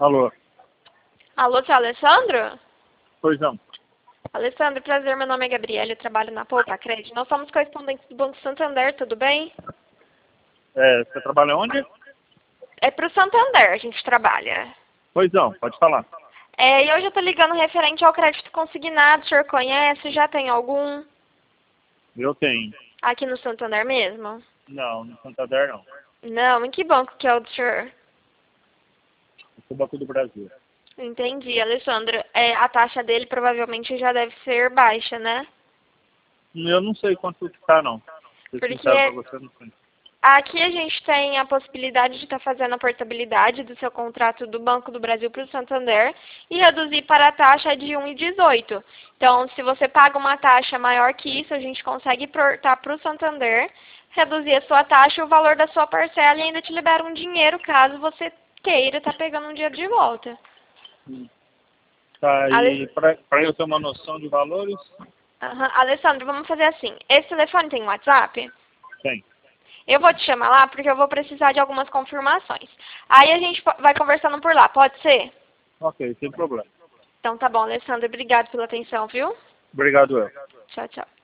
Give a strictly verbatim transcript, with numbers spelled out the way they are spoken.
Alô? Alô, seu Alessandro? Pois não. Alessandro, prazer, meu nome é Gabriela, eu trabalho na Poupa Crédito. Nós somos correspondentes do Banco Santander, tudo bem? É, você trabalha onde? É pro Santander a gente trabalha. Pois não, pode falar. É, e hoje eu tô ligando referente ao crédito consignado, o senhor conhece? Já tem algum Eu tenho. aqui no Santander mesmo? Não, no Santander não. Não, em que banco que é o do senhor? Eu sou Banco do Brasil. Entendi, Alessandro. É, a taxa dele provavelmente já deve ser baixa, né? Eu não sei quanto que tá, não. Ser Porque sincero pra você, eu não sei. aqui a gente tem a possibilidade de estar fazendo a portabilidade do seu contrato do Banco do Brasil para o Santander e reduzir para a taxa de um vírgula dezoito. Então, se você paga uma taxa maior que isso, a gente consegue portar para o Santander, reduzir a sua taxa e o valor da sua parcela e ainda te libera um dinheiro caso você queira estar pegando um dinheiro de volta. Tá, Ale... e pra, pra eu ter uma noção de valores? Aham. Alessandro, vamos fazer assim. Esse telefone tem WhatsApp? Tem. Eu vou te chamar lá porque eu vou precisar de algumas confirmações. Aí a gente po- vai conversando por lá, pode ser? Ok, sem problema. Então tá bom, Alessandro. Obrigado pela atenção, viu? Obrigado, eu. Tchau, tchau.